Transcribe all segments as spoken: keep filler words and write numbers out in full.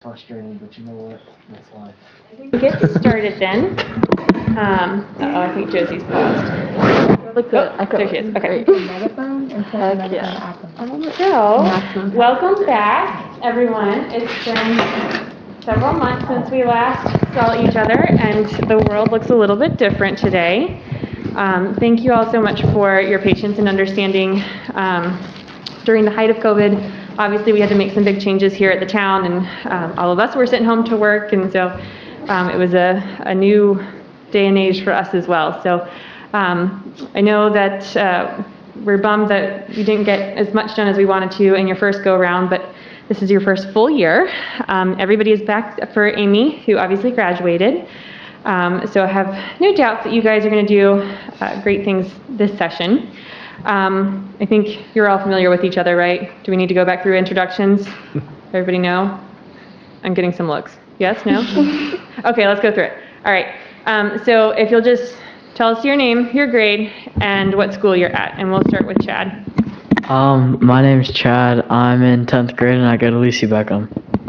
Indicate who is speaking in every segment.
Speaker 1: frustrating, but you know what? That's life.
Speaker 2: Get started then. Um, uh-oh, I think Josie's paused.
Speaker 3: Look good.
Speaker 2: Oh, there she is. Okay.
Speaker 3: Heck yeah.
Speaker 2: So, welcome back, everyone. It's been several months since we last saw each other, and the world looks a little bit different today. Um, thank you all so much for your patience and understanding. Um, during the height of COVID, obviously we had to make some big changes here at the town, and um, all of us were sent home to work, and so um, it was a, a new day and age for us as well. So um, I know that uh, we're bummed that we didn't get as much done as we wanted to in your first go-around, but this is your first full year. Um, everybody is back for Amy, who obviously graduated. Um, so I have no doubts that you guys are going to do uh, great things this session. Um, I think you're all familiar with each other, right? Do we need to go back through introductions? Everybody know? I'm getting some looks. Yes? No? Okay, let's go through it. All right. Um, so if you'll just tell us your name, your grade, and what school you're at, and we'll start with Chad.
Speaker 4: Um, my name's Chad. I'm in tenth grade and I go to Lucy Beckham.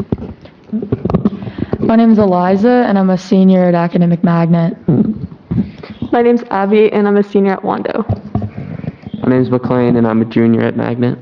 Speaker 3: My name is Eliza, and I'm a senior at Academic Magnet.
Speaker 5: My name's Abby, and I'm a senior at Wando.
Speaker 6: My name's McLean, and I'm a junior at Magnet.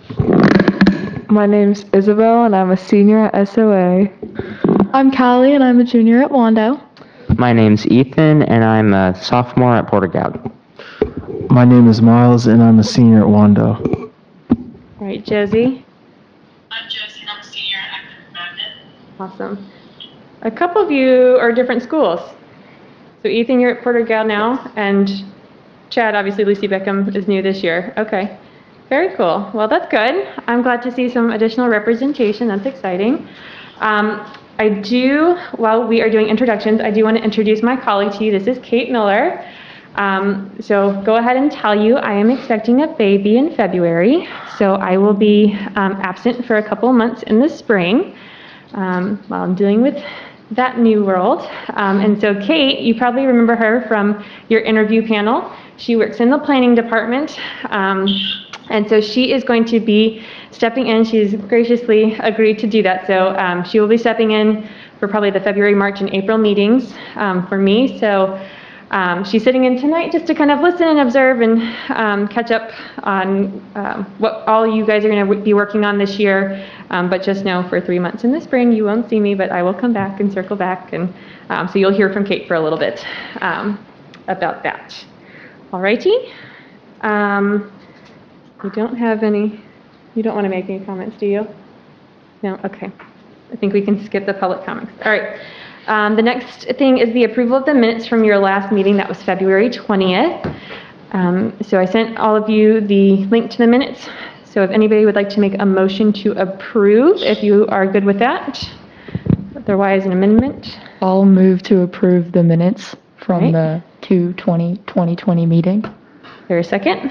Speaker 5: My name's Isabel, and I'm a senior at S O A.
Speaker 3: I'm Callie, and I'm a junior at Wando.
Speaker 7: My name's Ethan, and I'm a sophomore at Porter-Gaud.
Speaker 1: My name is Miles, and I'm a senior at Wando.
Speaker 2: All right, Josie.
Speaker 8: I'm Josie, and I'm a senior at Academic Magnet.
Speaker 2: Awesome. A couple of you are different schools. So Ethan, you're at Porter-Gaud now, and Chad, obviously Lucy Beckham is new this year. Okay, very cool. Well, that's good. I'm glad to see some additional representation. That's exciting. Um, I do, while we are doing introductions, I do want to introduce my colleague to you. This is Kate Miller. Um, so go ahead and tell you I am expecting a baby in February, so I will be um, absent for a couple of months in the spring um, while I'm dealing with that new world. Um, and so Kate, you probably remember her from your interview panel. She works in the planning department, um, and so she is going to be stepping in. She's graciously agreed to do that. So um, she will be stepping in for probably the February, March, and April meetings um, for me. So um, she's sitting in tonight just to kind of listen and observe and um, catch up on um, what all you guys are going to be working on this year. Um, but just know for three months in the spring, you won't see me, but I will come back and circle back. And um, so you'll hear from Kate for a little bit um, about that. All righty. Um, you don't have any, you don't want to make any comments, do you? No? Okay. I think we can skip the public comments. All right. Um, the next thing is the approval of the minutes from your last meeting. That was February twentieth. Um, so I sent all of you the link to the minutes. So if anybody would like to make a motion to approve, if you are good with that. Otherwise, an amendment.
Speaker 3: I'll move to approve the minutes from
Speaker 2: Right.
Speaker 3: the two twenty twenty twenty meeting.
Speaker 2: There a second?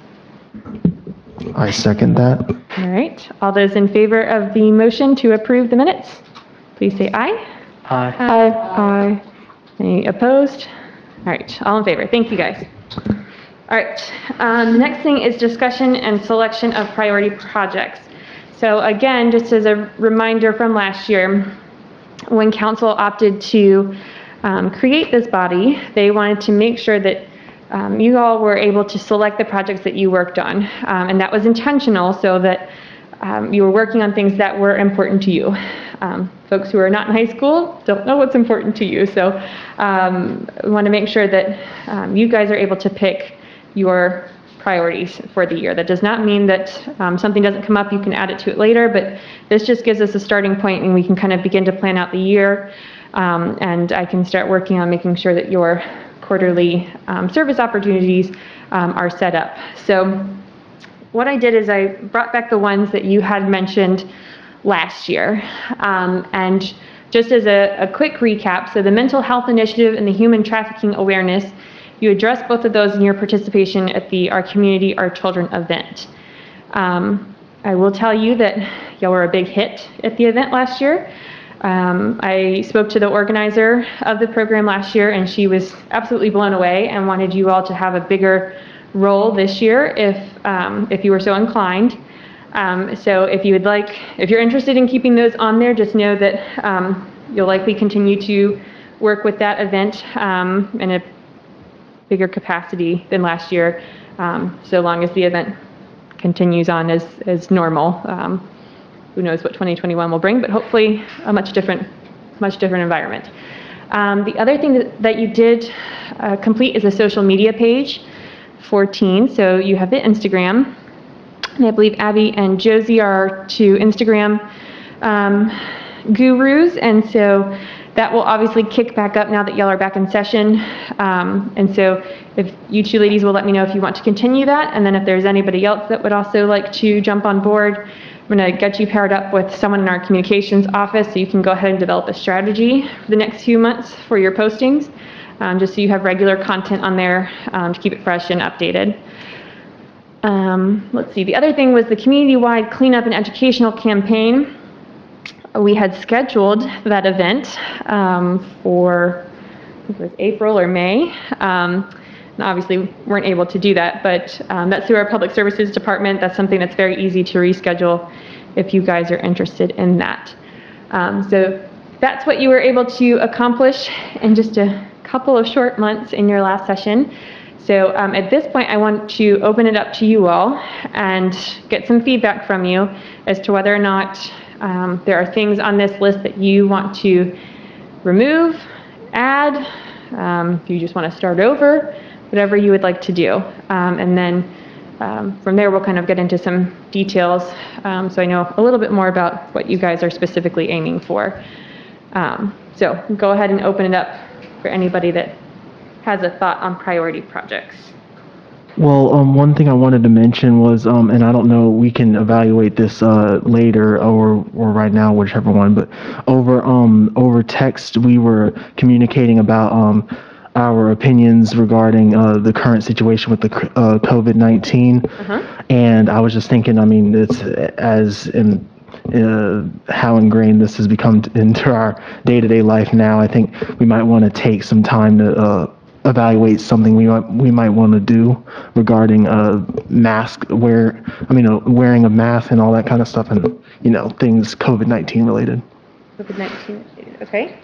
Speaker 1: I second that.
Speaker 2: All right. All those in favor of the motion to approve the minutes, please say aye.
Speaker 4: Hi.
Speaker 5: Aye. Aye.
Speaker 2: Any opposed? All right. All in favor. Thank you, guys. All right. Um, the next thing is discussion and selection of priority projects. So again, just as a reminder from last year, when council opted to um, create this body, they wanted to make sure that um, you all were able to select the projects that you worked on. Um, and that was intentional so that um, you were working on things that were important to you. Um, folks who are not in high school don't know what's important to you. So um, we want to make sure that um, you guys are able to pick your priorities for the year. That does not mean that um, something doesn't come up, you can add it to it later, but this just gives us a starting point and we can kind of begin to plan out the year. Um, and I can start working on making sure that your quarterly um, service opportunities um, are set up. So what I did is I brought back the ones that you had mentioned last year. Um, and just as a, a quick recap, so the mental health initiative and the human trafficking awareness, you addressed both of those in your participation at the Our Community, Our Children event. Um, I will tell you that y'all were a big hit at the event last year. Um, I spoke to the organizer of the program last year and she was absolutely blown away and wanted you all to have a bigger role this year if, um, if you were so inclined. Um, so if you would like, if you're interested in keeping those on there, just know that um, you'll likely continue to work with that event um, in a bigger capacity than last year, um, so long as the event continues on as, as normal. Um, who knows what twenty twenty-one will bring, but hopefully a much different, much different environment. Um, the other thing that, that you did uh, complete is a social media page for teens. So you have the Instagram, and I believe Abby and Josie are two Instagram um, gurus, and so that will obviously kick back up now that y'all are back in session. Um, and so if you two ladies will let me know if you want to continue that, and then if there's anybody else that would also like to jump on board, I'm going to get you paired up with someone in our communications office so you can go ahead and develop a strategy for the next few months for your postings, um, just so you have regular content on there um, to keep it fresh and updated. Um, let's see, the other thing was the community-wide cleanup and educational campaign. We had scheduled that event um, for, I think it was April or May. Um, and obviously weren't able to do that, but um, that's through our Public Services Department. That's something that's very easy to reschedule if you guys are interested in that. Um, so that's what you were able to accomplish in just a couple of short months in your last session. So um, at this point, I want to open it up to you all and get some feedback from you as to whether or not um, there are things on this list that you want to remove, add, um, if you just want to start over, whatever you would like to do. Um, and then um, from there, we'll kind of get into some details um, so I know a little bit more about what you guys are specifically aiming for. Um, so go ahead and open it up for anybody that has a thought on priority projects.
Speaker 1: Well, um, one thing I wanted to mention was, um, and I don't know, we can evaluate this uh, later or or right now, whichever one. But over um over text, we were communicating about um our opinions regarding uh, the current situation with the uh, COVID nineteen,
Speaker 2: Uh-huh.
Speaker 1: and I was just thinking, I mean, it's as in. Uh, how ingrained this has become t- into our day-to-day life now. I think we might want to take some time to uh, evaluate something we might we might want to do regarding uh, mask wear. I mean, uh, wearing a mask and all that kind of stuff, and you know, things COVID nineteen related.
Speaker 2: COVID nineteen, okay.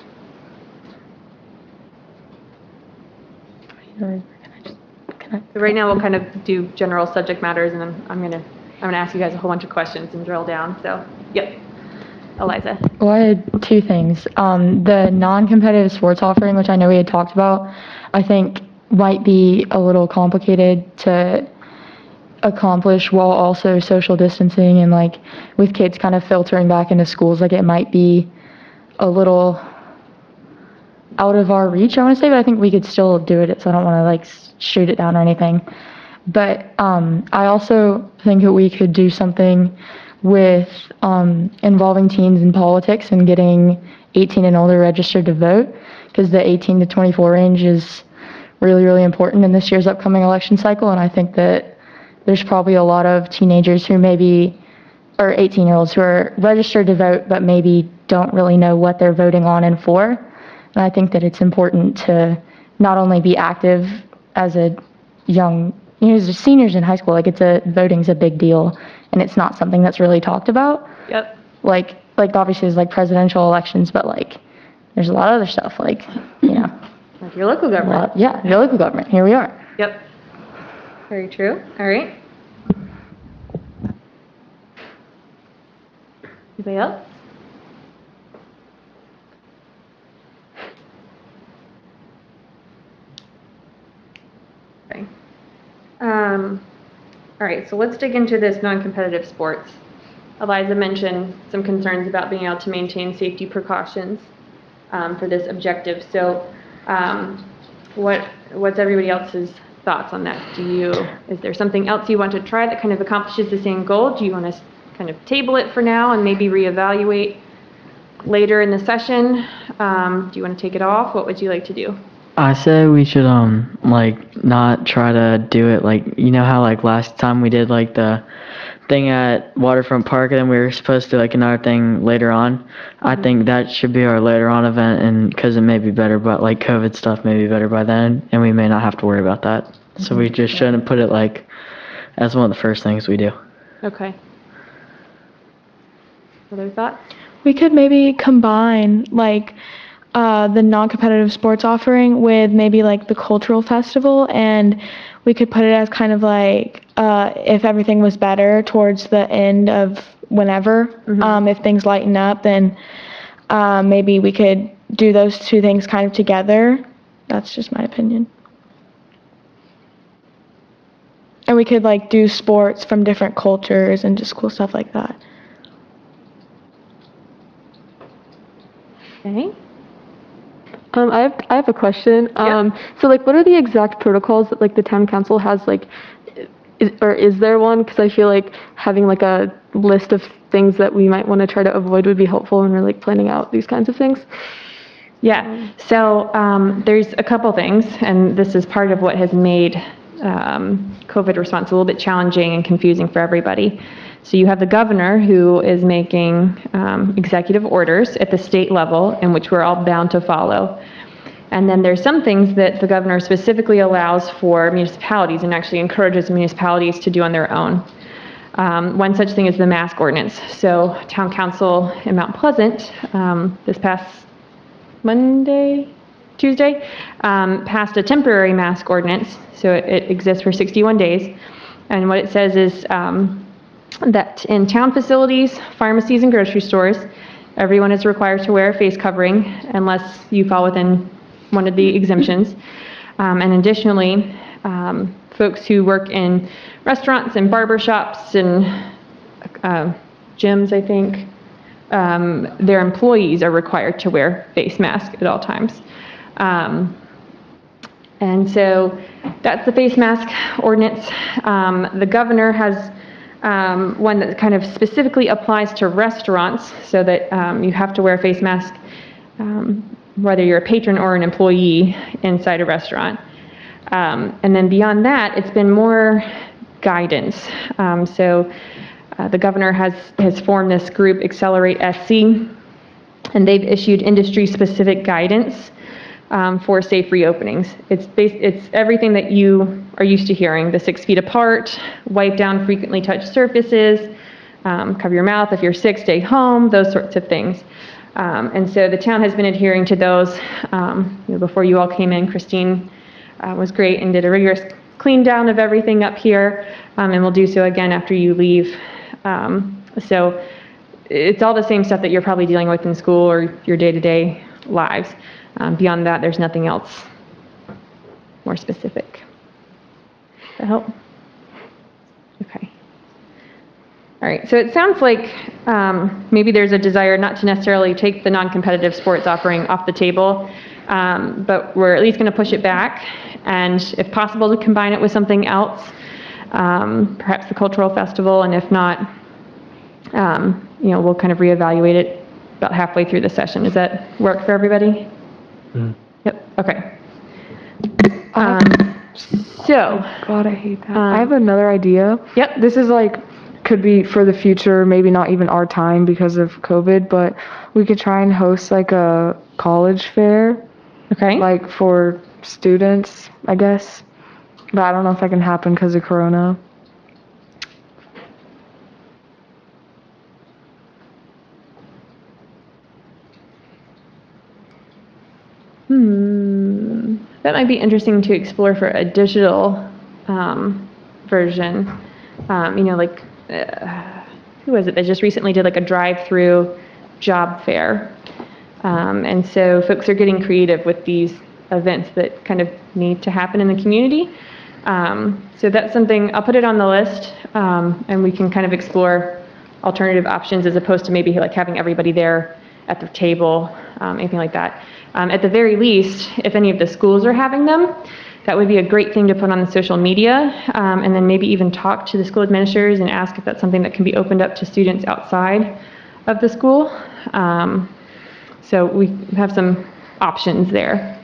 Speaker 3: Can I just, can I?
Speaker 2: So right now we'll kind of do general subject matters, and then I'm gonna I'm gonna ask you guys a whole bunch of questions and drill down. So, yep, Eliza.
Speaker 3: Well, I had two things. Um, the non-competitive sports offering, which I know we had talked about, I think might be a little complicated to accomplish while also social distancing and like with kids kind of filtering back into schools. Like it might be a little out of our reach, I want to say, but I think we could still do it. So I don't want to like shoot it down or anything. But um, I also think that we could do something with um, involving teens in politics and getting eighteen and older registered to vote, because the eighteen to twenty-four range is really, really important in this year's upcoming election cycle. And I think that there's probably a lot of teenagers who maybe, or eighteen-year-olds who are registered to vote, but maybe don't really know what they're voting on and for. And I think that it's important to not only be active as a young, you know, as seniors in high school, like it's a, voting's a big deal, and it's not something that's really talked about.
Speaker 2: Yep.
Speaker 3: Like, like obviously there's like presidential elections, but like there's a lot of other stuff, like, you know.
Speaker 2: Like your local
Speaker 3: a
Speaker 2: government.
Speaker 3: lot- Yeah, your local government, here we are.
Speaker 2: Yep. Very true. All right. Anybody else? Okay. Um, all right, so let's dig into this non-competitive sports. Eliza mentioned some concerns about being able to maintain safety precautions um, for this objective. So um, what what's everybody else's thoughts on that? Do you, is there something else you want to try that kind of accomplishes the same goal? Do you want to kind of table it for now and maybe reevaluate later in the session? Um, do you want to take it off? What would you like to do?
Speaker 4: I say we should um like not try to do it like, you know how like last time we did like the thing at Waterfront Park and then we were supposed to do like another thing later on. Mm-hmm. I think that should be our later on event, and because it may be better, but like COVID stuff may be better by then and we may not have to worry about that. Mm-hmm. So we just shouldn't put it like as one of the first things we do.
Speaker 2: Okay. Other thoughts?
Speaker 9: We could maybe combine like uh, the non-competitive sports offering with maybe like the cultural festival, and we could put it as kind of like uh, if everything was better towards the end of whenever,
Speaker 2: Mhm.
Speaker 9: um, if things lighten up, then uh, maybe we could do those two things kind of together. That's just my opinion. And we could like do sports from different cultures and just cool stuff like that.
Speaker 2: Okay.
Speaker 10: Um, I have I have a question. Um, so like, what are the exact protocols that like the town council has like, is, or is there one? Because I feel like having like a list of things that we might want to try to avoid would be helpful when we're like planning out these kinds of things.
Speaker 2: Yeah, so um, there's a couple things, and this is part of what has made um, COVID response a little bit challenging and confusing for everybody. So you have the governor who is making um, executive orders at the state level in which we're all bound to follow. And then there's some things that the governor specifically allows for municipalities and actually encourages municipalities to do on their own. Um, one such thing is the mask ordinance. So town council in Mount Pleasant um, this past Monday, Tuesday, um, passed a temporary mask ordinance. So it, it exists for sixty-one days. And what it says is um, that in town facilities, pharmacies, and grocery stores, everyone is required to wear a face covering unless you fall within one of the exemptions. Um, and additionally, um, folks who work in restaurants and barber shops and uh, gyms, I think, um, their employees are required to wear face masks at all times. Um, and so that's the face mask ordinance. Um, the governor has um, one that kind of specifically applies to restaurants, so that um, you have to wear a face mask um, whether you're a patron or an employee inside a restaurant. Um, and then beyond that, it's been more guidance. Um, so uh, the governor has, has formed this group, Accelerate S C, and they've issued industry-specific guidance um, for safe reopenings. It's, based, it's everything that you are used to hearing: the six feet apart, wipe down frequently touched surfaces, um, cover your mouth, if you're sick, stay home, those sorts of things. Um, and so the town has been adhering to those. Um, you know, before you all came in, Christine uh, was great and did a rigorous clean down of everything up here, um, and we'll do so again after you leave. Um, so it's all the same stuff that you're probably dealing with in school or your day-to-day lives. Um, beyond that, there's nothing else more specific. Does that help? Okay. All right, so it sounds like um, maybe there's a desire not to necessarily take the non-competitive sports offering off the table, um, but we're at least going to push it back, and if possible to combine it with something else, um, perhaps the cultural festival, and if not, um, you know, we'll kind of reevaluate it about halfway through the session. Does that work for everybody?
Speaker 1: Mm.
Speaker 2: Yep, okay. Um, so.
Speaker 5: God, I hate that.
Speaker 2: Um,
Speaker 5: I have another idea.
Speaker 2: Yep.
Speaker 5: This is like, could be for the future, maybe not even our time because of COVID, but we could try and host like a college fair.
Speaker 2: Okay.
Speaker 5: Like for students, I guess. But I don't know if that can happen because of Corona.
Speaker 2: Hmm, that might be interesting to explore for a digital um, version. Um, you know, like, uh, who was it that just recently did like a drive-through job fair? Um, and so folks are getting creative with these events that kind of need to happen in the community. Um, so that's something, I'll put it on the list, um, and we can kind of explore alternative options as opposed to maybe like having everybody there at the table, um, anything like that. Um, at the very least, if any of the schools are having them, that would be a great thing to put on the social media, um, and then maybe even talk to the school administrators and ask if that's something that can be opened up to students outside of the school. Um, so we have some options there.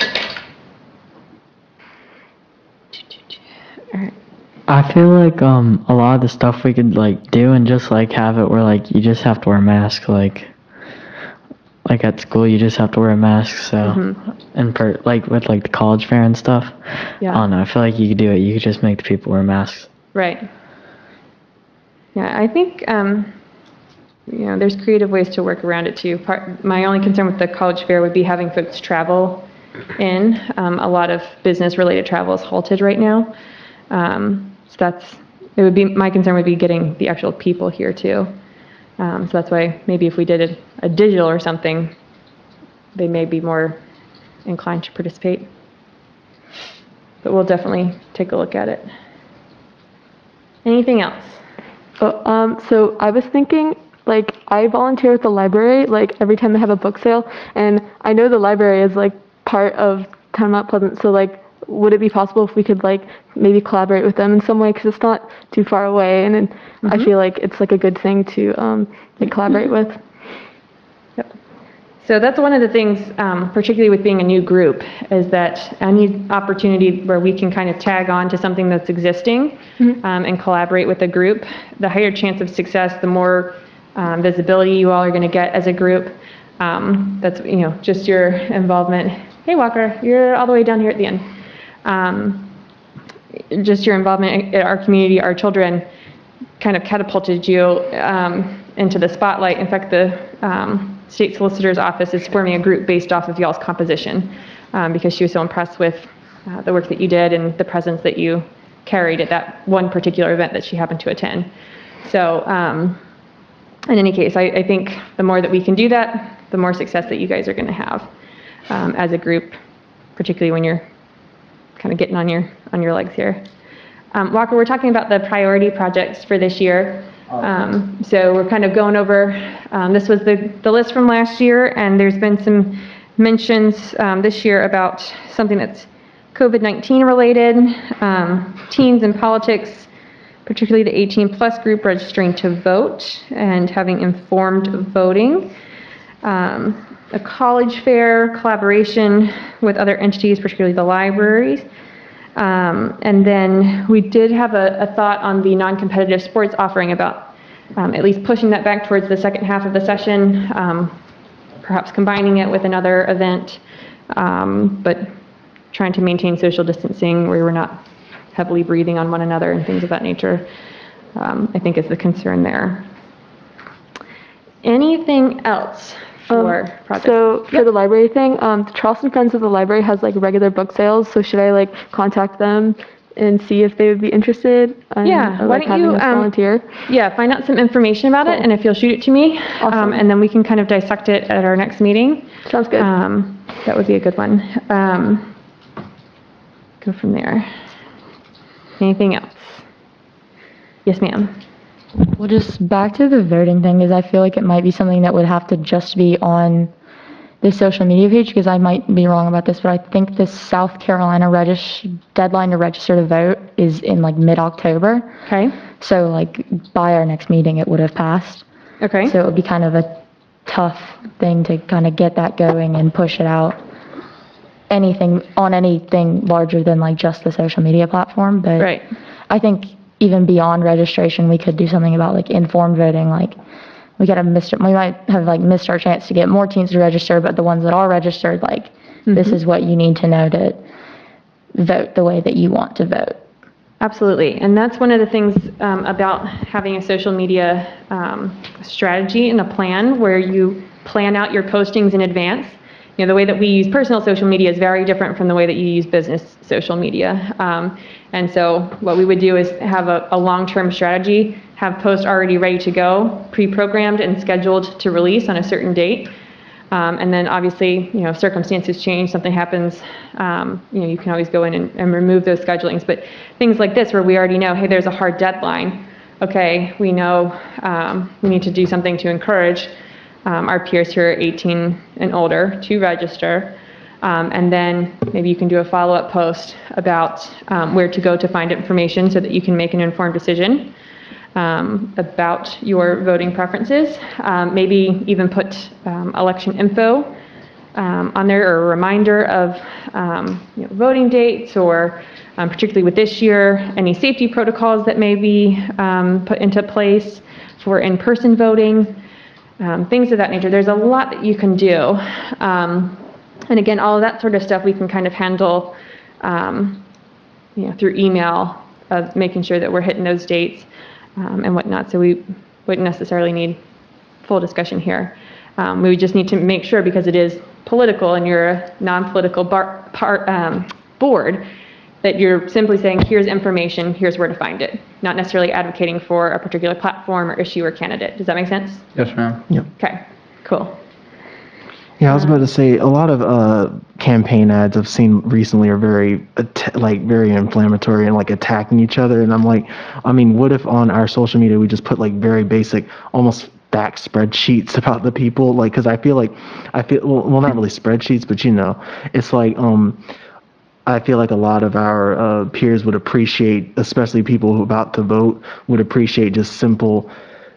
Speaker 4: I feel like um a lot of the stuff we could like do and just like have it where like you just have to wear a mask, like like at school you just have to wear a mask. So
Speaker 2: Mm-hmm.
Speaker 4: and per like with like the college fair and stuff.
Speaker 2: Yeah.
Speaker 4: I don't know. I feel like you could do it. You could just make the people wear masks.
Speaker 2: Right. Yeah, I think um, you know, there's creative ways to work around it too. Part, my only concern with the college fair would be having folks travel in. Um, a lot of business-related travel is halted right now. Um, so that's, it would be, my concern would be getting the actual people here too. Um, so that's why maybe if we did a, a digital or something, they may be more inclined to participate. But we'll definitely take a look at it. Anything else?
Speaker 10: Oh, um, so I was thinking, like, I volunteer at the library, like, every time they have a book sale, and I know the library is, like, part of Town of Mount Pleasant, so, like, would it be possible if we could, like, maybe collaborate with them in some way, because it's not too far away, and, and mm-hmm. I feel like it's, like, a good thing to, um, like, collaborate with.
Speaker 2: Yep. So that's one of the things, um, particularly with being a new group, is that any opportunity where we can kind of tag on to something that's existing mm-hmm. um, and collaborate with a group, the higher chance of success, the more um, visibility you all are going to get as a group. Um, that's, you know, just your involvement. Hey, Walker, you're all the way down here at the end. Um, just your involvement in our community, our children, kind of catapulted you um, into the spotlight. In fact, the um, State Solicitor's Office is forming a group based off of y'all's composition um, because she was so impressed with uh, the work that you did and the presence that you carried at that one particular event that she happened to attend. So um, in any case, I, I think the more that we can do that, the more success that you guys are going to have um, as a group, particularly when you're kind of getting on your on your legs here. Um, Walker, we're talking about the priority projects for this year. Um, so we're kind of going over, um, this was the, the list from last year, and there's been some mentions um, this year about something that's COVID nineteen related, um, teens in politics, particularly the eighteen plus group registering to vote and having informed voting, um, a college fair collaboration with other entities, particularly the libraries. Um, and then we did have a, a thought on the non-competitive sports offering about um, at least pushing that back towards the second half of the session, um, perhaps combining it with another event, um, but trying to maintain social distancing where we're not heavily breathing on one another and things of that nature, um, I think is the concern there. Anything else? For
Speaker 10: um,
Speaker 2: projects.
Speaker 10: So for
Speaker 2: yep.
Speaker 10: the library thing, um, the Charleston Friends of the Library has like regular book sales. So should I like contact them and see if they would be interested? In,
Speaker 2: yeah.
Speaker 10: or,
Speaker 2: Why
Speaker 10: like,
Speaker 2: don't you
Speaker 10: um, volunteer?
Speaker 2: Yeah. Find out some information about cool. it, and if you'll shoot it to me,
Speaker 10: awesome.
Speaker 2: um, and then we can kind of dissect it at our next meeting.
Speaker 10: Sounds good.
Speaker 2: Um, that would be a good one. Um, go from there. Anything else? Yes, ma'am.
Speaker 3: Well, just back to the voting thing, is I feel like it might be something that would have to just be on the social media page, because I might be wrong about this, but I think the South Carolina regis- deadline to register to vote is in like mid-October.
Speaker 2: Okay.
Speaker 3: So like by our next meeting, it would have passed.
Speaker 2: Okay.
Speaker 3: So it would be kind of a tough thing to kind of get that going and push it out. Anything on anything larger than like just the social media platform, but
Speaker 2: right.
Speaker 3: I think even beyond registration, we could do something about like informed voting. Like we gotta miss, we might have like missed our chance to get more teens to register, but the ones that are registered, like mm-hmm. this is what you need to know to vote the way that you want to vote.
Speaker 2: Absolutely, and that's one of the things um, about having a social media um, strategy and a plan where you plan out your postings in advance. You know, the way that we use personal social media is very different from the way that you use business social media. Um, and so what we would do is have a, a long-term strategy, have posts already ready to go, pre-programmed and scheduled to release on a certain date. Um, and then obviously, you know, if circumstances change, something happens, um, you know, you can always go in and, and remove those schedulings. But things like this where we already know, hey, there's a hard deadline. Okay, we know um, we need to do something to encourage Um, our peers who are eighteen and older to register, um, and then maybe you can do a follow-up post about um, where to go to find information so that you can make an informed decision um, about your voting preferences. Um, maybe even put um, election info um, on there, or a reminder of um, you know, voting dates, or um, particularly with this year, any safety protocols that may be um, put into place for in-person voting. Um, things of that nature. There's a lot that you can do. Um, and again, all of that sort of stuff we can kind of handle um, you know, through email, of making sure that we're hitting those dates um, and whatnot. So we wouldn't necessarily need full discussion here. Um, we just need to make sure, because it is political and you're a non-political bar, part, um, board, that you're simply saying, here's information, here's where to find it, not necessarily advocating for a particular platform or issue or candidate. Does that make sense?
Speaker 11: Yes, ma'am.
Speaker 1: Yep.
Speaker 2: Okay, cool.
Speaker 1: Yeah, I was about to say a lot of uh, campaign ads I've seen recently are very att- like very inflammatory and like attacking each other. And I'm like, I mean, what if on our social media we just put like very basic, almost fact spreadsheets about the people? Like, because I feel like I feel well, well, not really spreadsheets, but you know, it's like um. I feel like a lot of our uh, peers would appreciate, especially people who are about to vote, would appreciate just simple,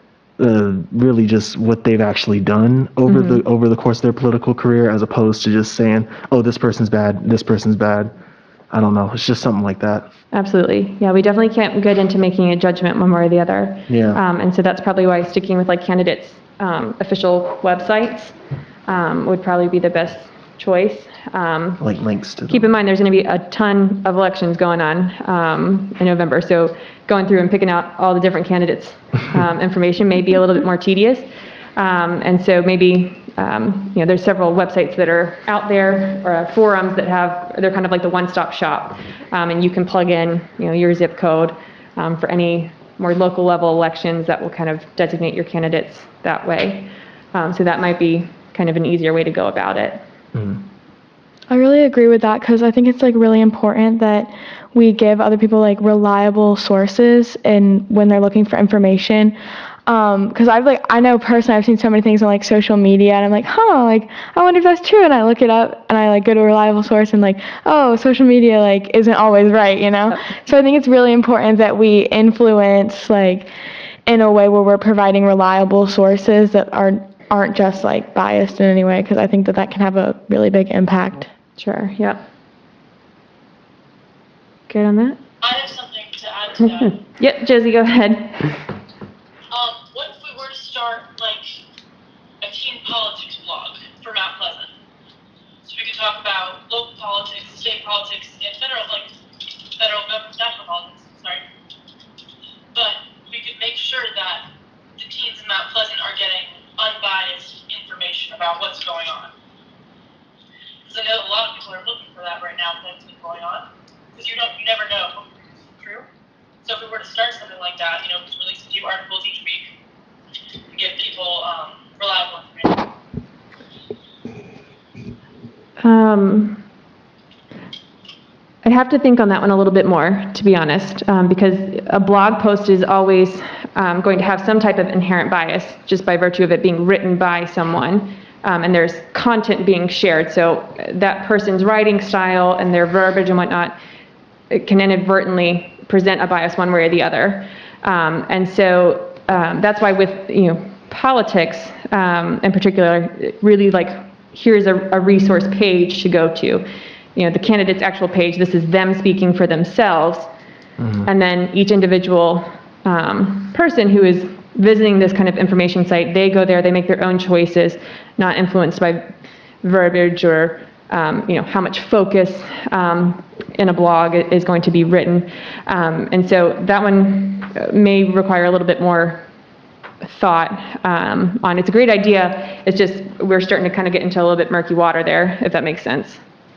Speaker 1: uh, really just what they've actually done over
Speaker 2: Mm-hmm.
Speaker 1: the over the course of their political career, as opposed to just saying, "Oh, this person's bad, this person's bad." I don't know. It's just something like that.
Speaker 2: Absolutely. Yeah, we definitely can't get into making a judgment one way or the other.
Speaker 1: Yeah.
Speaker 2: Um, and so that's probably why sticking with like candidates' um, official websites um, would probably be the best choice. Um,
Speaker 1: Like links to.
Speaker 2: Keep in mind, there's going to be a ton of elections going on um, in November, so going through and picking out all the different candidates' um, information may be a little bit more tedious. Um, and so maybe, um, you know, there's several websites that are out there, or uh, forums that have, they're kind of like the one-stop shop. Um, and you can plug in, you know, your zip code um, for any more local level elections that will kind of designate your candidates that way. Um, so that might be kind of an easier way to go about it.
Speaker 1: Mm.
Speaker 9: I really agree with that, because I think it's like really important that we give other people like reliable sources and when they're looking for information. Um, because I've like, I know personally I've seen so many things on like social media and I'm like, huh, like, I wonder if that's true. And I look it up and I like go to a reliable source and like, oh, social media like isn't always right, you know? So I think it's really important that we influence like in a way where we're providing reliable sources that are, aren't just like biased in any way, because I think that that can have a really big impact.
Speaker 2: Sure, yep. Good on that?
Speaker 8: I have something to add to that.
Speaker 2: Yep, Josie, go ahead.
Speaker 8: Um, what if we were to start like a teen politics blog for Mount Pleasant? So we could talk about local politics, state politics, and federal, like federal government, national politics. Sorry, but we could make sure that the teens in Mount Pleasant are getting unbiased information about what's going on. Because I know a lot of people are looking for that right now with everything going on. Because you don't, you never know if it's true. So if we were to start something like that, you know, release a few articles each week to give people um, reliable information.
Speaker 2: Um, I'd have to think on that one a little bit more, to be honest, um, because a blog post is always um, going to have some type of inherent bias, just by virtue of it being written by someone. Um, and there's content being shared, so that person's writing style and their verbiage and whatnot, it can inadvertently present a bias one way or the other. Um, and so um, that's why with, you know, politics um, in particular, really like, here's a, a resource page to go to. You know, the candidate's actual page, this is them speaking for themselves. Mm-hmm. And then each individual um, person who is visiting this kind of information site, they go there, they make their own choices, not influenced by verbiage or um, you know, how much focus um, in a blog is going to be written. Um, and so that one may require a little bit more thought um, on. It's a great idea, it's just we're starting to kind of get into a little bit murky water there, if that makes sense.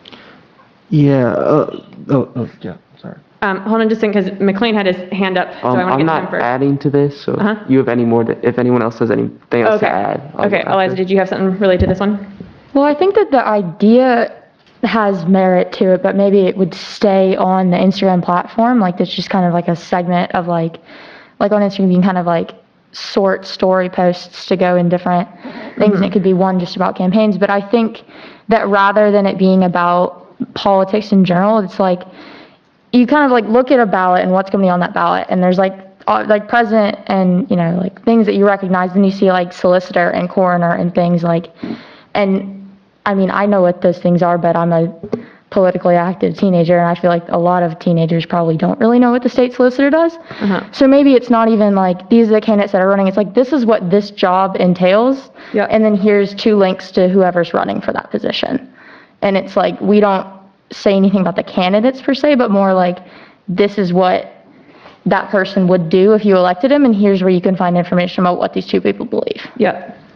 Speaker 1: Yeah. Uh, oh, oh, yeah. Sorry.
Speaker 2: Um, hold on just a second, because McLean had his hand up, so
Speaker 6: Um,
Speaker 2: I want to
Speaker 6: I'm
Speaker 2: get
Speaker 6: not
Speaker 2: to him first.
Speaker 6: adding to this, so
Speaker 2: Uh-huh.
Speaker 6: you have any more, to, if anyone else has anything else
Speaker 2: Okay.
Speaker 6: to add. I'll
Speaker 2: Okay,
Speaker 6: go
Speaker 2: Eliza,
Speaker 6: after.
Speaker 2: did you have something related to this one?
Speaker 3: Well, I think that the idea has merit to it, but maybe it would stay on the Instagram platform. Like, it's just kind of like a segment of like, like on Instagram, you can kind of like sort story posts to go in different things, and it could be one just about campaigns. But I think that rather than it being about politics in general, it's like, you kind of like look at a ballot and what's going to be on that ballot, and there's like uh, like president and, you know, like things that you recognize, then you see like solicitor and coroner and things like, and I mean, I know what those things are, but I'm a politically active teenager, and I feel like a lot of teenagers probably don't really know what the state solicitor does.
Speaker 2: Uh-huh.
Speaker 3: So maybe it's not even like, these are the candidates that are running, it's like, this is what this job entails,
Speaker 2: Yep.
Speaker 3: and then here's two links to whoever's running for that position. And it's like, we don't say anything about the candidates per se, but more like, this is what that person would do if you elected him, and here's where you can find information about what these two people believe.
Speaker 2: Yep.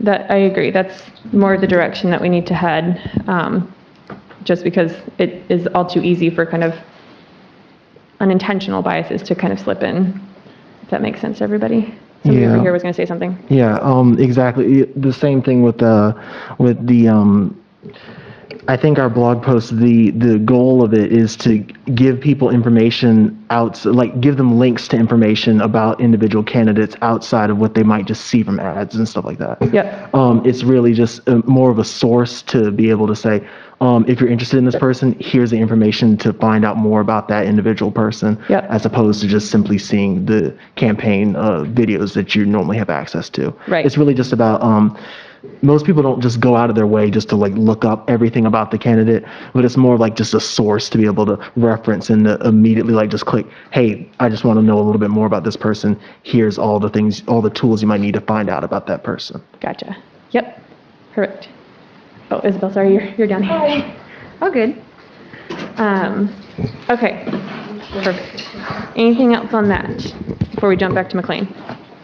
Speaker 2: that, I agree. That's more the direction that we need to head, um, just because it is all too easy for kind of unintentional biases to kind of slip in, if that makes sense to everybody. Somebody over
Speaker 1: Yeah.
Speaker 2: here was going to say something.
Speaker 1: Yeah, um, exactly. The same thing with the, with the, um, I think our blog post, the, the goal of it is to give people information out, like give them links to information about individual candidates outside of what they might just see from ads and stuff like that.
Speaker 2: Yep.
Speaker 1: Um, it's really just uh more of a source to be able to say, um, if you're interested in this person, here's the information to find out more about that individual person,
Speaker 2: Yep.
Speaker 1: as opposed to just simply seeing the campaign uh, videos that you normally have access to.
Speaker 2: Right.
Speaker 1: It's really just about, um, most people don't just go out of their way just to like look up everything about the candidate, but it's more like just a source to be able to reference and to immediately like just click, hey, I just want to know a little bit more about this person. Here's all the things, all the tools you might need to find out about that person.
Speaker 2: Gotcha. Yep. Perfect. Oh, Isabel, sorry, you're, you're down here. Oh, good. Um, okay. Perfect. Anything else on that before we jump back to McLean?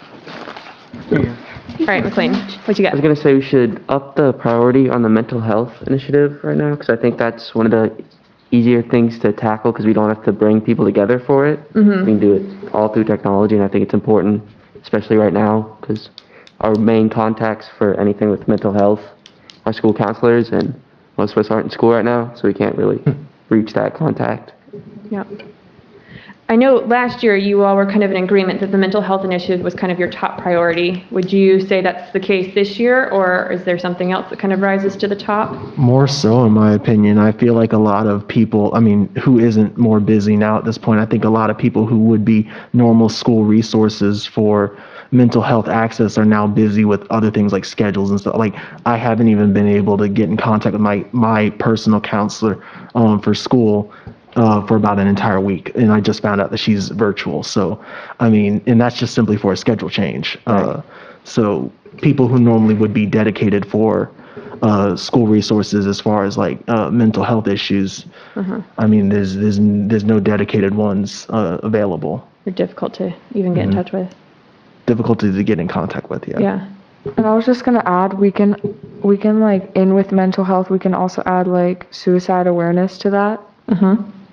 Speaker 2: All right, McLean, what you
Speaker 6: I was
Speaker 2: got?
Speaker 6: gonna say we should up the priority on the mental health initiative right now, because I think that's one of the easier things to tackle, because we don't have to bring people together for it.
Speaker 2: Mhm.
Speaker 6: We can do it all through technology, and I think it's important, especially right now, because our main contacts for anything with mental health are school counselors, and most of us aren't in school right now, so we can't really reach that contact.
Speaker 2: Yep. I know last year you all were kind of in agreement that the mental health initiative was kind of your top priority. Would you say that's the case this year, or is there something else that kind of rises to the top?
Speaker 1: More so, in my opinion. I feel like a lot of people, I mean, who isn't more busy now at this point? I think a lot of people who would be normal school resources for mental health access are now busy with other things like schedules and stuff. Like, I haven't even been able to get in contact with my, my personal counselor um, for school uh, for about an entire week. And I just found out that she's virtual. So, I mean, and that's just simply for a schedule change. Uh, so people who normally would be dedicated for uh, school resources as far as like uh, mental health issues,
Speaker 2: Uh-huh.
Speaker 1: I mean, there's, there's, there's no dedicated ones uh, available.
Speaker 2: They're difficult to even get in touch with.
Speaker 1: Difficulty to get in contact with, yeah.
Speaker 2: Yeah.
Speaker 5: And I was just gonna add, we can, we can like, in with mental health, we can also add like suicide awareness to that.
Speaker 2: Uh-huh.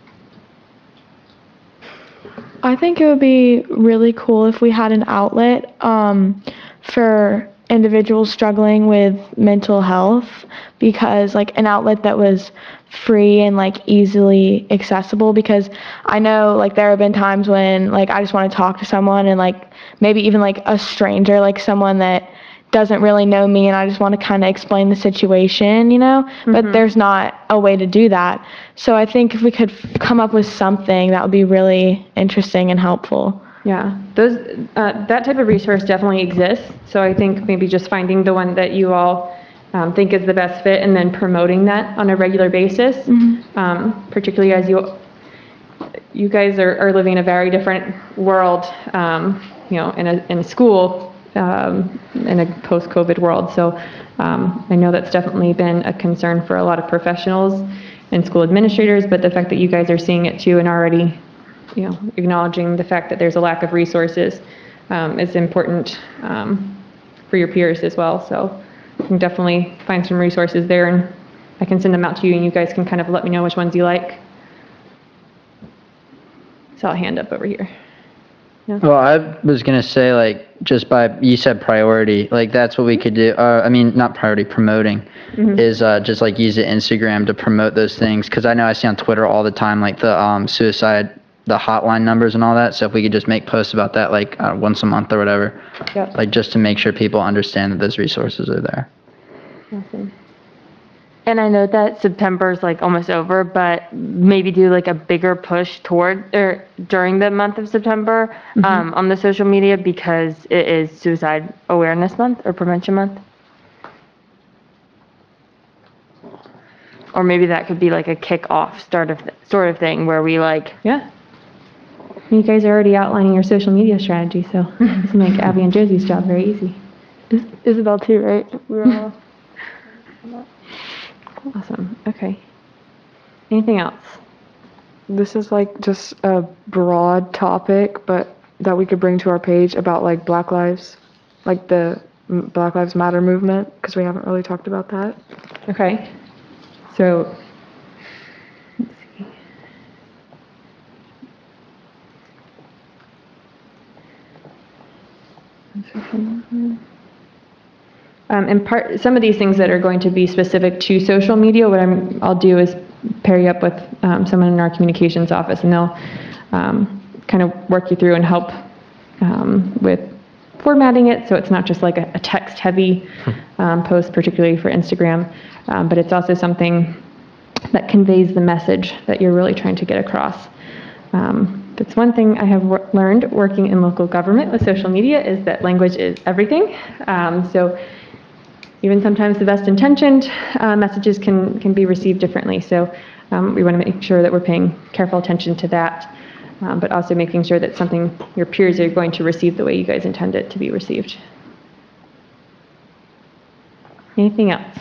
Speaker 9: I think it would be really cool if we had an outlet um, for individuals struggling with mental health, because like an outlet that was free and like easily accessible, because I know like there have been times when like I just want to talk to someone, and like maybe even like a stranger, like someone that doesn't really know me, and I just want to kind of explain the situation, you know, but there's not a way to do that. So I think if we could f- come up with something that would be really interesting and helpful.
Speaker 2: Yeah, those, uh, that type of resource definitely exists. So I think maybe just finding the one that you all um, think is the best fit and then promoting that on a regular basis, um, particularly as you you guys are, are living in a very different world, um, you know, in a, in a school, um, in a post-COVID world. So um, I know that's definitely been a concern for a lot of professionals and school administrators, but the fact that you guys are seeing it too and already, you know, acknowledging the fact that there's a lack of resources um, is important um, for your peers as well. So you can definitely find some resources there, and I can send them out to you, and you guys can kind of let me know which ones you like. So I'll hand up over here.
Speaker 11: Well, I was gonna say, like, just by, you said priority, like, that's what we could do, uh, I mean, not priority, promoting,
Speaker 2: Mhm.
Speaker 11: is, uh, just, like, use the Instagram to promote those things, because I know I see on Twitter all the time, like, the, um, suicide, the hotline numbers and all that, so if we could just make posts about that, like, uh, once a month or whatever,
Speaker 2: Yep.
Speaker 11: like, just to make sure people understand that those resources are there.
Speaker 2: Awesome.
Speaker 10: And I know that September's like almost over, but maybe do like a bigger push toward or during the month of September um, on the social media, because it is Suicide Awareness Month or Prevention Month. Or maybe that could be like a kick-off start of sort of thing where we like.
Speaker 2: Yeah. You guys are already outlining your social media strategy, so this will make Abby and Josie's job very easy.
Speaker 10: Is- Isabel too, right? We were all.
Speaker 2: Awesome. Okay. Anything else?
Speaker 5: This is like just a broad topic, but that we could bring to our page about like Black Lives, like the m- Black Lives Matter movement, because we haven't really talked about that.
Speaker 2: Okay. So, Um, and part, some of these things that are going to be specific to social media, what I'm, I'll do is pair you up with um, someone in our communications office, and they'll um, kind of work you through and help um, with formatting it, so it's not just like a, a text-heavy um, post, particularly for Instagram, um, but it's also something that conveys the message that you're really trying to get across. Um, that's one thing I have wor- learned working in local government with social media is that language is everything. Um, so even sometimes the best intentioned uh, messages can, can be received differently. So um, we want to make sure that we're paying careful attention to that, um, but also making sure that something your peers are going to receive the way you guys intend it to be received. Anything else?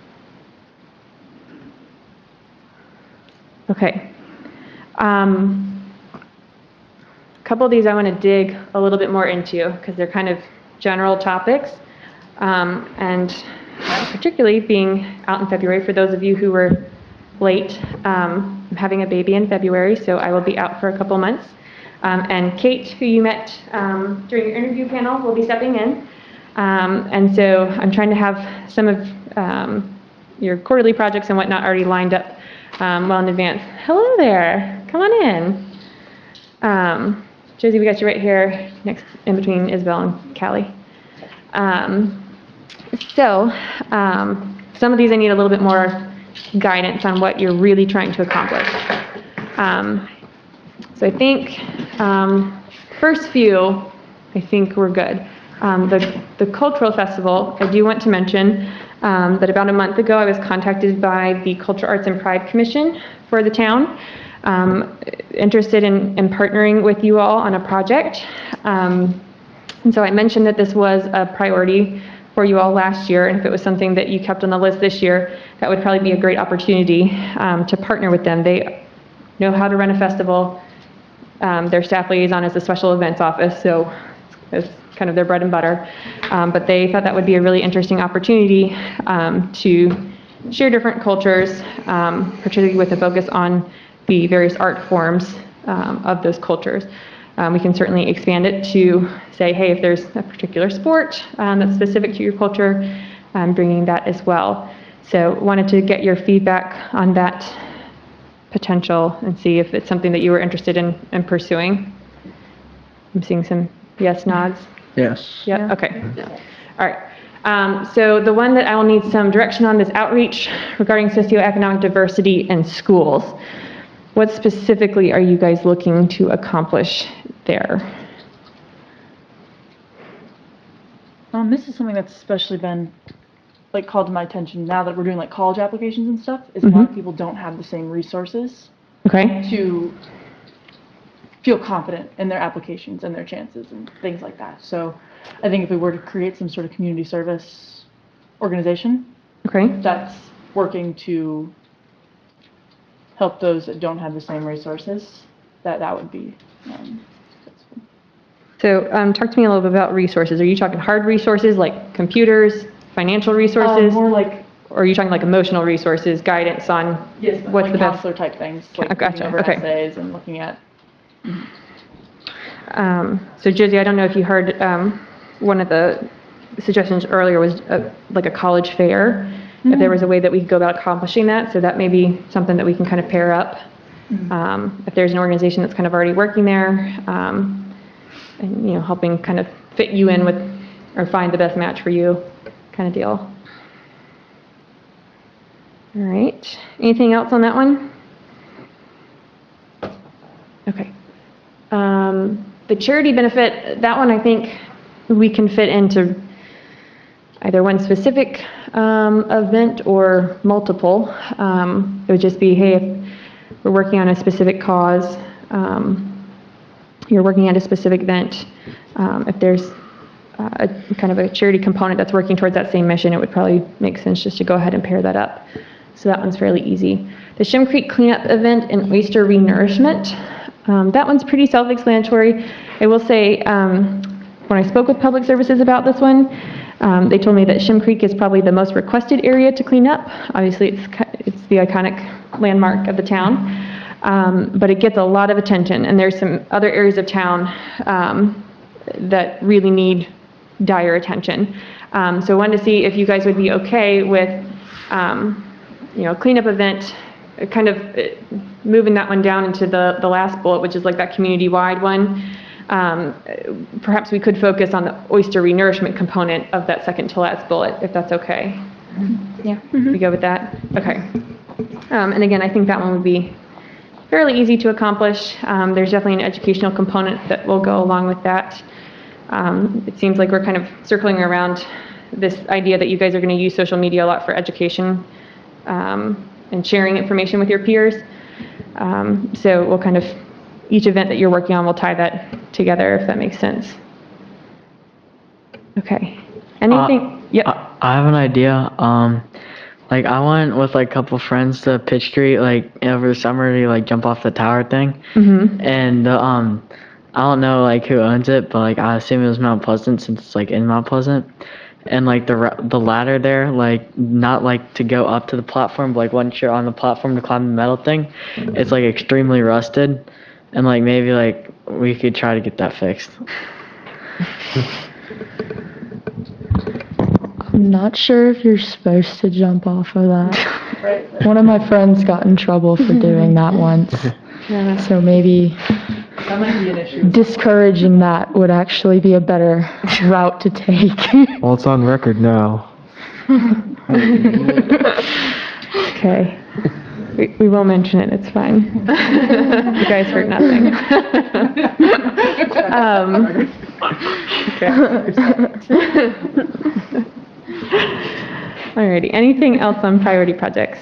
Speaker 2: Okay. Um, a couple of these I want to dig a little bit more into because they're kind of general topics. Um, and particularly being out in February, for those of you who were late, um, I'm having a baby in February, so I will be out for a couple months. Um, and Kate, who you met um, during your interview panel, will be stepping in. Um, and so I'm trying to have some of um, your quarterly projects and whatnot already lined up um, well in advance. Hello there, come on in. Um, Josie, we got you right here next in between Isabel and Callie. Um, so um, some of these I need a little bit more guidance on what you're really trying to accomplish. Um, so I think um, first few, I think we're good. Um, the, the cultural festival, I do want to mention um, that about a month ago I was contacted by the Culture, Arts, and Pride Commission for the town, um, interested in, in partnering with you all on a project. Um, and so I mentioned that this was a priority for you all last year, and if it was something that you kept on the list this year, that would probably be a great opportunity um, to partner with them. They know how to run a festival. Um, their staff liaison is the special events office, so it's kind of their bread and butter. Um, but they thought that would be a really interesting opportunity um, to share different cultures, um, particularly with a focus on the various art forms um, of those cultures. Um, we can certainly expand it to say, hey, if there's a particular sport um, that's specific to your culture, um, bringing that as well. So wanted to get your feedback on that potential and see if it's something that you were interested in, in pursuing. I'm seeing some yes nods.
Speaker 11: Yes.
Speaker 2: Yep, yeah. Okay. All right. Um, so the one that I will need some direction on is outreach regarding socioeconomic diversity in schools. What specifically are you guys looking to accomplish there?
Speaker 12: Um, this is something that's especially been like called to my attention now that we're doing like college applications and stuff, is mm-hmm. a lot of people don't have the same resources
Speaker 2: okay.
Speaker 12: to feel confident in their applications and their chances and things like that. So I think if we were to create some sort of community service organization
Speaker 2: okay.
Speaker 12: that's working to help those that don't have the same resources, that that would be um,
Speaker 2: so um, talk to me a little bit about resources. Are you talking hard resources like computers, financial resources?
Speaker 12: Uh, more like,
Speaker 2: or are you talking like emotional resources, guidance on
Speaker 12: yes,
Speaker 2: what's
Speaker 12: like
Speaker 2: the
Speaker 12: counselor
Speaker 2: best?
Speaker 12: type things, like
Speaker 2: oh, gotcha.
Speaker 12: looking over
Speaker 2: okay.
Speaker 12: essays and looking at.
Speaker 2: Um, so Josie, I don't know if you heard um, one of the suggestions earlier was a, like a college fair. Mm-hmm. If there was a way that we could go about accomplishing that, so that may be something that we can kind of pair up. Mm-hmm. Um, if there's an organization that's kind of already working there, um, and you know, helping kind of fit you in with, or find the best match for you, kind of deal. All right. Anything else on that one? Okay. Um, the charity benefit, that one I think we can fit into either one specific um, event or multiple. Um, it would just be, hey, if we're working on a specific cause, um, you're working at a specific event, um, if there's uh, a kind of a charity component that's working towards that same mission, it would probably make sense just to go ahead and pair that up. So that one's fairly easy. The Shim Creek cleanup event and oyster renourishment, um, that one's pretty self-explanatory. I will say, um, when I spoke with public services about this one, Um, they told me that Shim Creek is probably the most requested area to clean up. Obviously, it's ki- it's the iconic landmark of the town, um, but it gets a lot of attention. And there's some other areas of town um, that really need dire attention. Um, so I wanted to see if you guys would be okay with, um, you know, cleanup event, uh, kind of uh, moving that one down into the the last bullet, which is like that community-wide one. Um, perhaps we could focus on the oyster renourishment component of that second to last bullet, if that's okay.
Speaker 3: Yeah.
Speaker 2: We go with that? Okay. Um, and again, I think that one would be fairly easy to accomplish. Um, there's definitely an educational component that will go along with that. Um, it seems like we're kind of circling around this idea that you guys are going to use social media a lot for education um, and sharing information with your peers. Um, so we'll kind of, each event that you're working on, we'll tie that together, if that makes sense. Okay. Anything?
Speaker 4: Uh,
Speaker 2: Yep.
Speaker 4: I, I have an idea. Um, like I went with like a couple friends to Pitch Street like over the summer to like jump off the tower thing,
Speaker 2: Mm-hmm.
Speaker 4: and uh, um, I don't know like who owns it, but like I assume it was Mount Pleasant since it's like in Mount Pleasant, and like the ra- the ladder there, like not like to go up to the platform, but like once you're on the platform to climb the metal thing, it's like extremely rusted, and like maybe like we could try to get that fixed.
Speaker 3: I'm not sure if you're supposed to jump off of that.
Speaker 12: Right.
Speaker 3: One of my friends got in trouble for doing that once. So maybe
Speaker 12: That might be an issue.
Speaker 3: discouraging that would actually be a better route to take.
Speaker 1: Well, it's on record now.
Speaker 2: Okay. We, we will mention it, it's fine. You guys heard nothing. um, okay. Alrighty, anything else on priority projects?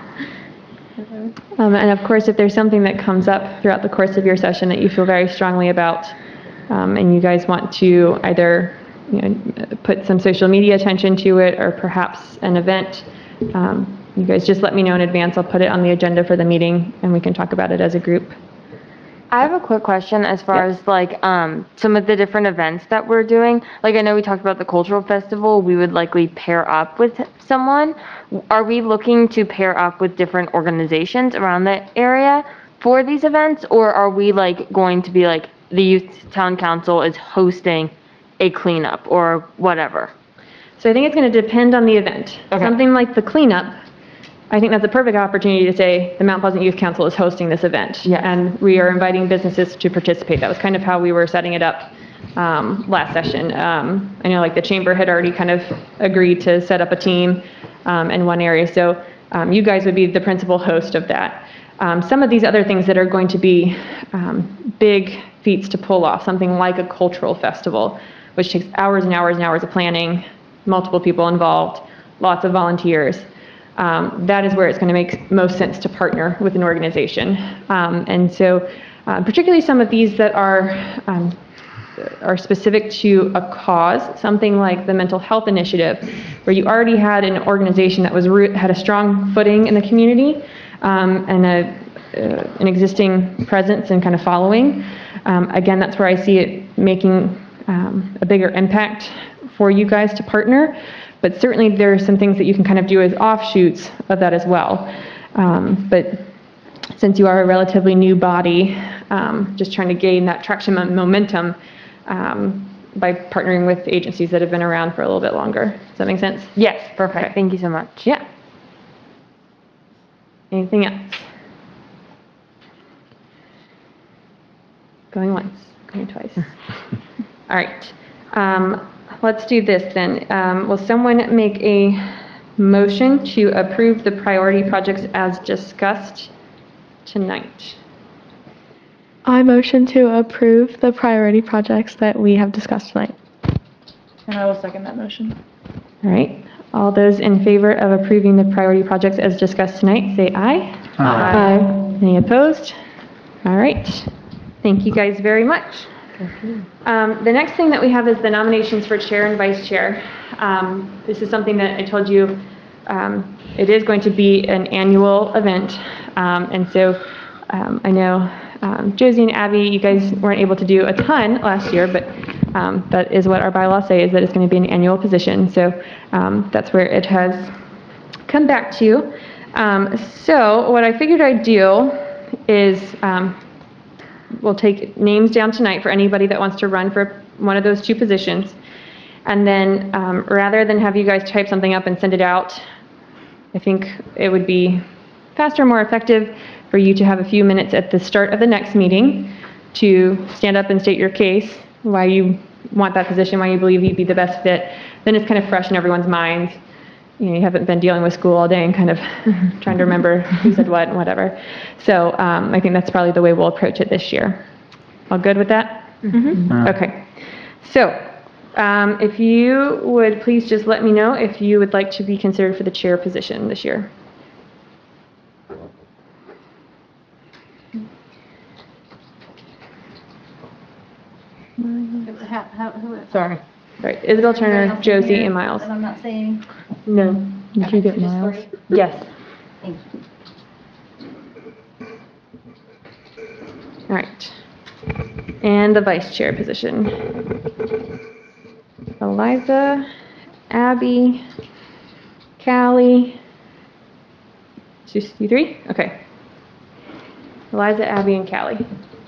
Speaker 2: Um, and of course, if there's something that comes up throughout the course of your session that you feel very strongly about, um, and you guys want to either, you know, put some social media attention to it, or perhaps an event, um, you guys just let me know in advance. I'll put it on the agenda for the meeting, and we can talk about it as a group.
Speaker 13: I have a quick question as far
Speaker 2: Yeah.
Speaker 13: as like um, some of the different events that we're doing. Like I know we talked about the cultural festival. We would likely pair up with someone. Are we looking to pair up with different organizations around the area for these events, or are we like going to be like the Youth Town Council is hosting a cleanup or whatever?
Speaker 2: So I think it's going to depend on the event.
Speaker 13: Okay.
Speaker 2: Something like the cleanup, I think that's a perfect opportunity to say the Mount Pleasant Youth Council is hosting this event.
Speaker 13: Yes.
Speaker 2: And we are inviting businesses to participate. That was kind of how we were setting it up um, last session. Um, I know like the chamber had already kind of agreed to set up a team um, in one area. So um, you guys would be the principal host of that. Um, some of these other things that are going to be um, big feats to pull off, something like a cultural festival, which takes hours and hours and hours of planning, multiple people involved, lots of volunteers. Um, that is where it's going to make most sense to partner with an organization. Um, and so uh, particularly some of these that are, um, are specific to a cause, something like the mental health initiative, where you already had an organization that was root, had a strong footing in the community um, and a, uh, an existing presence and kind of following. Um, again, that's where I see it making um, a bigger impact for you guys to partner. But certainly there are some things that you can kind of do as offshoots of that as well. Um, but since you are a relatively new body, um, just trying to gain that traction and momentum um, by partnering with agencies that have been around for a little bit longer. Does that make sense?
Speaker 13: Yes, perfect.
Speaker 2: Okay.
Speaker 13: Thank you so much.
Speaker 2: Yeah. Anything else? Going once, going twice. All right. Um, let's do this then. Um, will someone make a motion to approve the priority projects as discussed tonight?
Speaker 9: I motion to approve the priority projects that we have discussed tonight.
Speaker 12: And I will second that motion.
Speaker 2: All right. All those in favor of approving the priority projects as discussed tonight, say aye.
Speaker 13: Aye.
Speaker 2: Any opposed? All right. Thank you guys very much. Um, the next thing that we have is the nominations for chair and vice chair. Um, this is something that I told you, um, it is going to be an annual event. Um, and so um, I know um, Josie and Abby, you guys weren't able to do a ton last year, but Um, That is what our bylaws say, is that it's going to be an annual position. So um, that's where it has come back to. Um, So what I figured I'd do is, um, we'll take names down tonight for anybody that wants to run for one of those two positions. And then um, rather than have you guys type something up and send it out, I think it would be faster, more effective for you to have a few minutes at the start of the next meeting to stand up and state your case, why you want that position, why you believe you'd be the best fit. Then it's kind of fresh in everyone's minds. You know, you haven't been dealing with school all day and kind of trying to remember who said what and whatever. So um, I think that's probably the way we'll approach it this year. All good with that?
Speaker 4: Mm-hmm.
Speaker 2: Okay. So um, if you would please just let me know if you would like to be considered for the chair position this year.
Speaker 14: How, how, who?
Speaker 2: Sorry. Right, Isabel Turner, Josie, and Miles.
Speaker 14: And I'm not saying.
Speaker 2: No.
Speaker 3: Did you get
Speaker 14: Just
Speaker 3: Miles?
Speaker 14: three?
Speaker 2: Yes.
Speaker 14: Thank you.
Speaker 2: All right. And the vice chair position. Eliza, Abby, Callie. Just you three? Okay. Eliza, Abby, and Callie.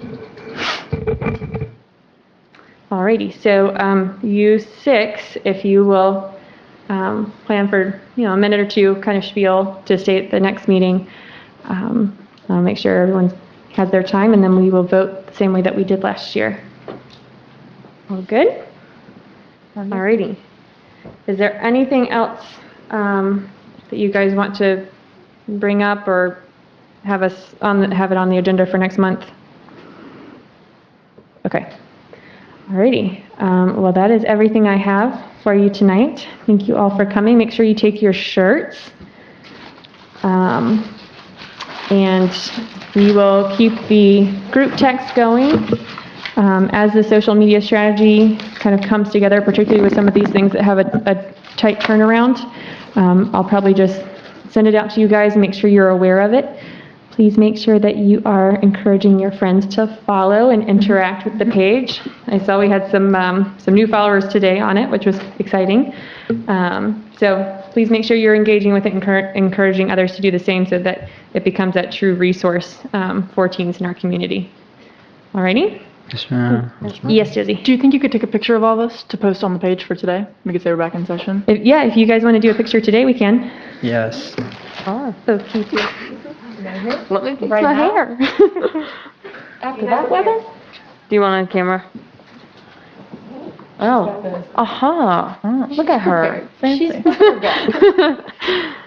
Speaker 2: Alrighty, so um, you six, if you will um, plan for, you know, a minute or two kind of spiel to stay at the next meeting. Um, I'll make sure everyone has their time, and then we will vote the same way that we did last year. All good? Alrighty. Is there anything else um, that you guys want to bring up or have us on the, have it on the agenda for next month? Okay. Alrighty. Um, well, that is everything I have for you tonight. Thank you all for coming. Make sure you take your shirts. Um, and we will keep the group text going um, as the social media strategy kind of comes together, particularly with some of these things that have a, a tight turnaround. Um, I'll probably just send it out to you guys and make sure you're aware of it. Please make sure that you are encouraging your friends to follow and interact with the page. I saw we had some um, some new followers today on it, which was exciting. Um, so please make sure you're engaging with it, encour encouraging others to do the same so that it becomes that true resource um, for teens in our community. Alrighty?
Speaker 11: Yes, ma'am.
Speaker 2: Yes, Josie.
Speaker 12: Do you think you could take a picture of all this to post on the page for today? Because they were back in session.
Speaker 2: If, yeah, if you guys want to do a picture today, we can.
Speaker 11: Yes.
Speaker 2: Oh, so cute.
Speaker 13: Let me fix
Speaker 2: Right
Speaker 13: my
Speaker 2: now?
Speaker 13: hair.
Speaker 2: After that weather?
Speaker 13: Do you want a camera? Oh, aha. Uh-huh. Look at her.
Speaker 12: Fancy.
Speaker 13: She's